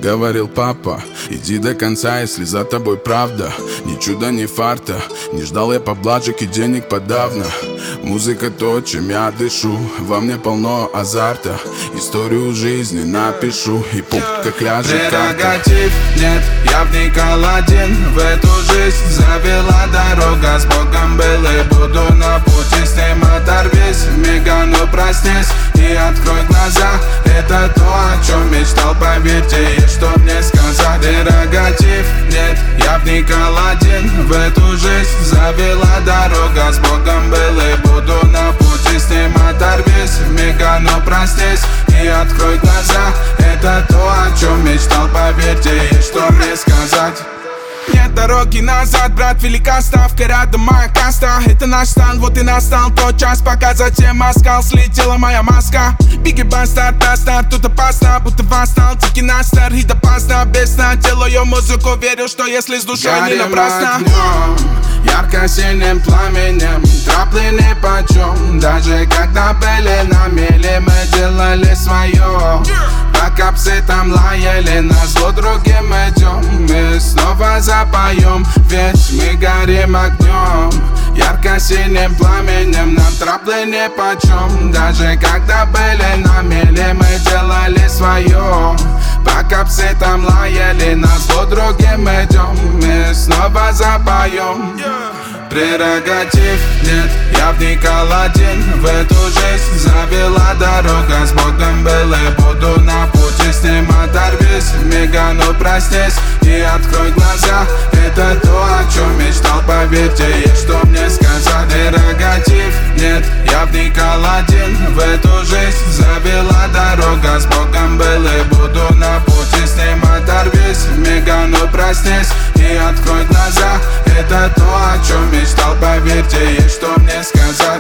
говорил папа, иди до конца, если за тобой правда. Ни чуда, ни фарта, не ждал я поблажек и денег подавно. Музыка то, чем я дышу, во мне полно азарта. Историю жизни напишу, и пуп, как ляжет карта. Прерогатив нет, я вникал один в эту жизнь. Завела дорога, с Богом был и буду на пути с ним. Оторвись, мигану, проснись и открой глаза. Это то, о чем мечтал, поверьте, есть что мне сказать. Прерогатив нет, я вникал один в эту жизнь. Завела дорога, с Богом был и буду на пути с ним. Оторвись, мигану, проснись и открой глаза. Это то, о чем мечтал, поверьте, есть что мне сказать. Нет дороги назад, брат, велика ставка, рядом моя каста. Это наш стан, вот и настал тот час, пока затем оскал, слетела моя маска. Биги бастард, старт, тут опасно, будто восстал, тики на стар и допоздна. Без сна делаю музыку, верю, что если с душой не напрасно. Ярко-синим пламенем, траплы нипочем. Даже когда были на мели, мы делали свое. Пока псы там лаяли, на зло другим идем. Мы снова запоем, ведь мы горим огнем. Ярко-синим пламенем, нам траплы нипочем. Даже когда были на мели, мы делали свое. Пока псы там лаяли, на зло другим идем. Мы снова запоем. Прерогатив нет, я вникал один в эту жизнь. Завела дорога, с Богом был и буду на пути с ним. Оторвись, мигану, проснись и открой глаза. Это то, о чем мечтал, поверьте, есть что мне сказать. Прерогатив нет, я вникал один в эту жизнь. Завела дорога, с Богом был и буду на пути с ним. Оторвись, мигану, проснись и открой глаза. Это то, о чем мечтал, поверьте, есть что мне сказать.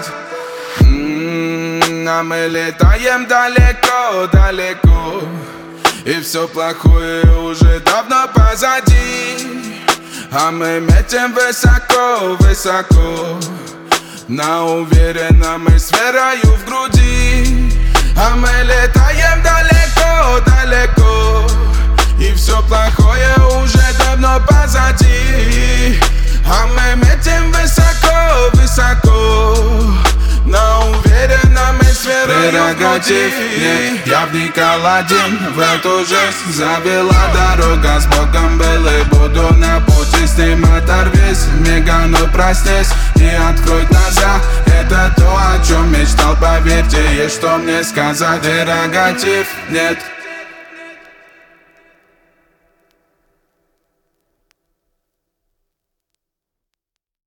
А мы летаем далеко, далеко, и все плохое уже давно позади. А мы метим высоко, высоко, на уверенно мы с верою в груди. А мы летаем далеко, далеко, и все плохое уже давно позади. А мы метим высоко, высоко, но уверенно мы с верой. Прерогатив нет, я вникал один в эту жизнь. Завела дорога, с Богом был и буду на пути с ним. Оторвись, мигану, проснись и открой глаза. Это то, о чем мечтал, поверьте, есть что мне сказать. Прерогатив нет.